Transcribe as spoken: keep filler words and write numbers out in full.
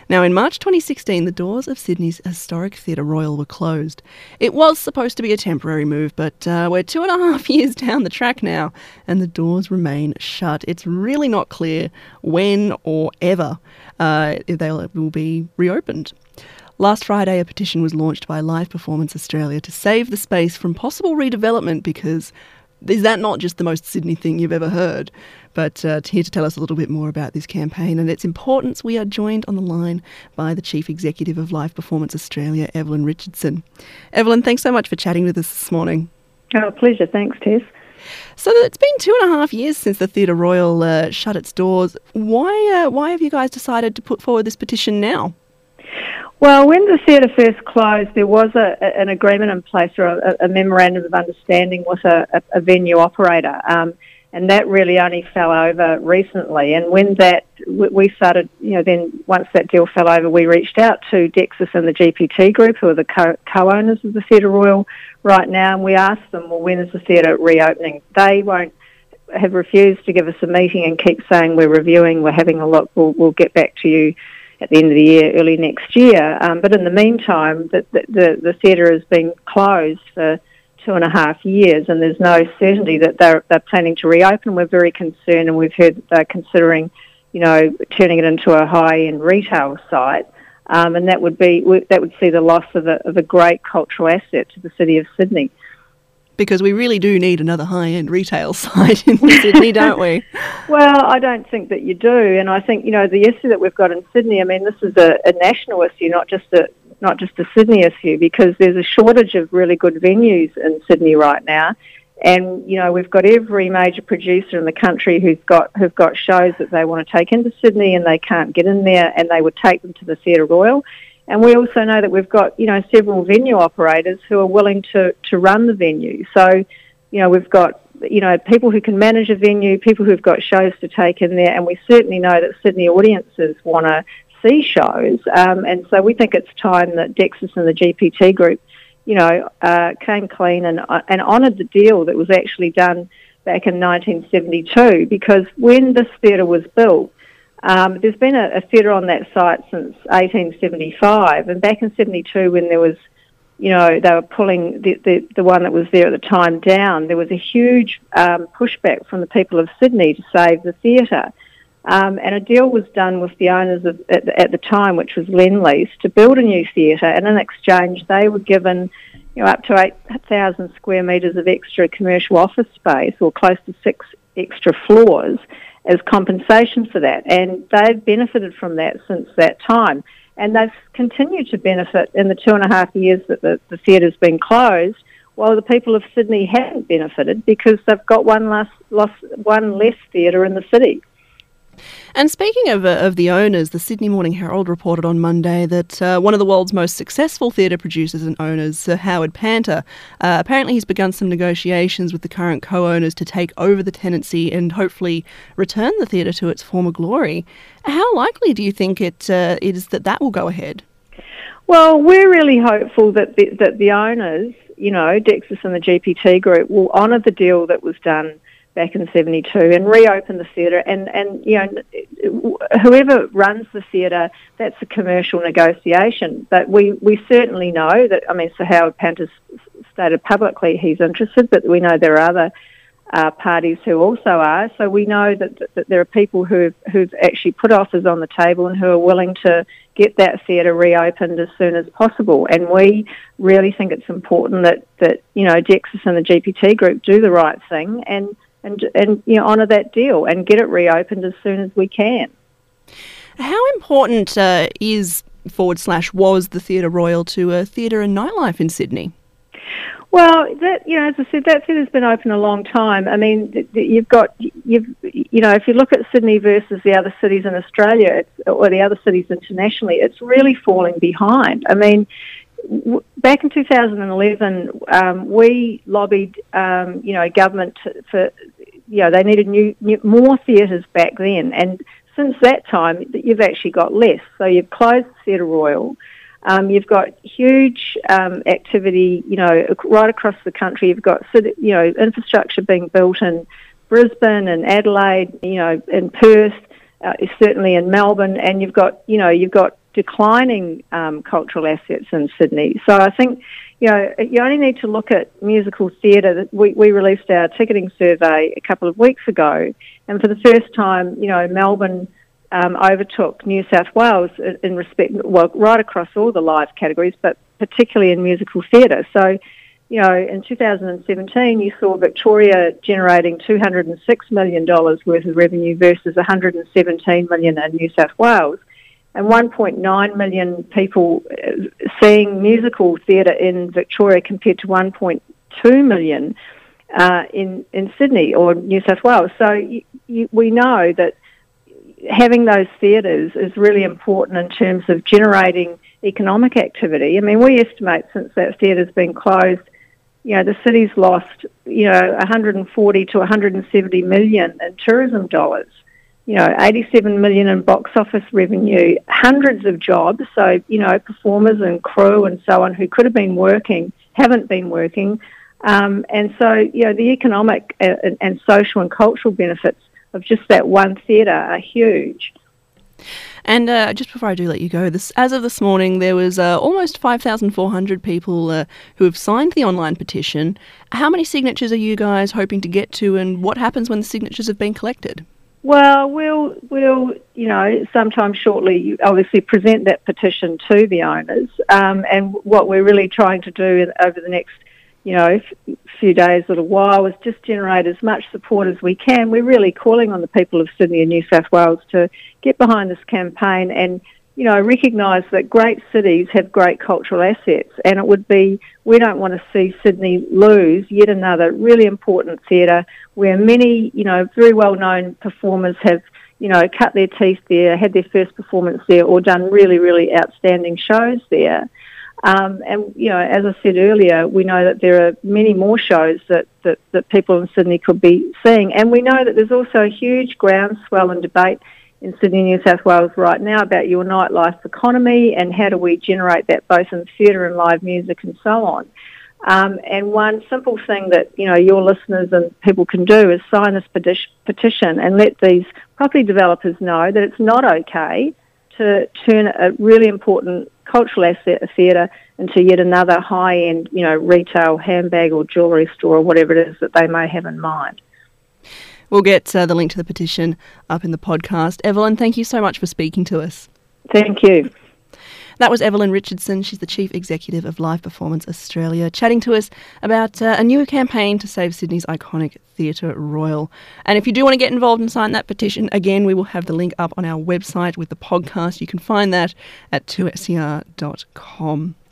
Now, in March twenty sixteen, the doors of Sydney's historic Theatre Royal were closed. It was supposed to be a temporary move, but uh, we're two and a half years down the track now, and the doors remain shut. It's really not clear when or ever uh, they will be reopened. Last Friday, a petition was launched by Live Performance Australia to save the space from possible redevelopment because is that not just the most Sydney thing you've ever heard? But uh, here to tell us a little bit more about this campaign and its importance, we are joined on the line by the Chief Executive of Live Performance Australia, Evelyn Richardson. Evelyn, thanks so much for chatting with us this morning. Oh, pleasure. Thanks, Tess. So it's been two and a half years since the Theatre Royal uh, shut its doors. Why, uh, why have you guys decided to put forward this petition now? Well, when the theatre first closed, there was a, a, an agreement in place, or a, a memorandum of understanding with a, a, a venue operator, um, and that really only fell over recently. And when that we started, you know, then once that deal fell over, we reached out to Dexus and the G P T Group, who are the co- co-owners of the Theatre Royal right now, and we asked them, well, when is the theatre reopening? They won't have refused to give us a meeting and keep saying we're reviewing, we're having a look, we'll, we'll get back to you at the end of the year, early next year. Um, but in the meantime, the, the, the theatre has been closed for two and a half years, and there's no certainty that they're, they're planning to reopen. We're very concerned, and we've heard that they're considering, you know, turning it into a high-end retail site, um, and that would be that would see the loss of a, of a great cultural asset to the city of Sydney. Because we really do need another high-end retail site in Sydney, don't we? Well, I don't think that you do, and I think, you know, the issue that we've got in Sydney, I mean, this is a, a national issue, not just a not just a Sydney issue, because there's a shortage of really good venues in Sydney right now, and, you know, we've got every major producer in the country who's got who've got shows that they want to take into Sydney and they can't get in there, and they would take them to the Theatre Royal. And we also know that we've got, you know, several venue operators who are willing to, to run the venue. So, you know, we've got, you know, people who can manage a venue, people who've got shows to take in there, and we certainly know that Sydney audiences want to see shows. Um, and so we think it's time that Dexus and the G P T Group, you know, uh, came clean and, uh, and honoured the deal that was actually done back in nineteen seventy-two, because when this theatre was built, Um, there's been a, a theatre on that site since eighteen seventy-five, and back in seventy-two, when there was, you know, they were pulling the, the, the one that was there at the time down, there was a huge um, pushback from the people of Sydney to save the theatre. Um, and a deal was done with the owners of, at, the, at the time, which was Lendlease, to build a new theatre, and in exchange they were given, you know, up to eight thousand square metres of extra commercial office space, or close to six extra floors, as compensation for that, and they've benefited from that since that time, and they've continued to benefit in the two and a half years that the, the theatre's been closed, while the people of Sydney haven't benefited because they've got one less, loss, one less theatre in the city. And speaking of, uh, of the owners, the Sydney Morning Herald reported on Monday that uh, one of the world's most successful theatre producers and owners, Sir Howard Panter, uh, apparently he's begun some negotiations with the current co-owners to take over the tenancy and hopefully return the theatre to its former glory. How likely do you think it uh, is that that will go ahead? Well, we're really hopeful that the, that the owners, you know, Dexus and the G P T Group, will honour the deal that was done back in seventy-two and reopen the theatre, and, and you know, whoever runs the theatre, that's a commercial negotiation. But we, we certainly know that, I mean, Sir Howard Panter's stated publicly he's interested, but we know there are other uh, parties who also are. So we know that, that, that there are people who've, who've actually put offers on the table and who are willing to get that theatre reopened as soon as possible. And we really think it's important that, that you know, Dexus and the G P T Group do the right thing and and, and you know, honour that deal and get it reopened as soon as we can. How important uh, is forward slash was the Theatre Royal to uh, theatre and nightlife in Sydney? Well, that, you know, as I said, that theatre's been open a long time. I mean, you've got, you've, you know, if you look at Sydney versus the other cities in Australia, it's, or the other cities internationally, it's really falling behind. I mean, w- back in two thousand eleven, um, we lobbied, um, you know, government to, for, you know, they needed new, new more theatres back then, and since that time, you've actually got less. So you've closed Theatre Royal. Um, you've got huge um, activity, you know, right across the country. You've got, you know, infrastructure being built in Brisbane and Adelaide, you know, in Perth, uh, certainly in Melbourne, and you've got, you know, you've got declining um, cultural assets in Sydney. So I think, you know, you only need to look at musical theatre. We, we released our ticketing survey a couple of weeks ago, and for the first time, you know, Melbourne um, overtook New South Wales in, in respect, well, right across all the live categories, but particularly in musical theatre. So, you know, in two thousand seventeen, you saw Victoria generating two hundred six million dollars worth of revenue versus one hundred seventeen million dollars in New South Wales, and one point nine million people seeing musical theatre in Victoria compared to one point two million uh, in, in Sydney or New South Wales. So you, you, we know that having those theatres is really important in terms of generating economic activity. I mean, we estimate since that theatre's been closed, you know, the city's lost, you know, one hundred forty to one hundred seventy million in tourism dollars, you know, eighty-seven million in box office revenue, hundreds of jobs. So, you know, performers and crew and so on who could have been working, haven't been working. Um, and so, you know, the economic and, and social and cultural benefits of just that one theatre are huge. And uh, just before I do let you go, this, as of this morning, there was uh, almost five thousand four hundred people uh, who have signed the online petition. How many signatures are you guys hoping to get to, and what happens when the signatures have been collected? Well, we'll, we'll, you know, sometime shortly, obviously present that petition to the owners. Um, and what we're really trying to do over the next, you know, few days, little while, is just generate as much support as we can. We're really calling on the people of Sydney and New South Wales to get behind this campaign and, you know, recognise that great cities have great cultural assets, and it would be, we don't want to see Sydney lose yet another really important theatre where many, you know, very well-known performers have, you know, cut their teeth there, had their first performance there, or done really, really outstanding shows there. Um, and, you know, as I said earlier, we know that there are many more shows that, that, that people in Sydney could be seeing. And we know that there's also a huge groundswell and debate in Sydney, New South Wales right now about your nightlife economy and how do we generate that both in theatre and live music and so on. Um, and one simple thing that, you know, your listeners and people can do is sign this petition and let these property developers know that it's not okay to turn a really important cultural asset, a theatre, into yet another high-end, you know, retail handbag or jewellery store or whatever it is that they may have in mind. We'll get uh, the link to the petition up in the podcast. Evelyn, thank you so much for speaking to us. Thank you. That was Evelyn Richardson. She's the Chief Executive of Live Performance Australia, chatting to us about uh, a new campaign to save Sydney's iconic Theatre Royal. And if you do want to get involved and sign that petition, again, we will have the link up on our website with the podcast. You can find that at two S E R dot com.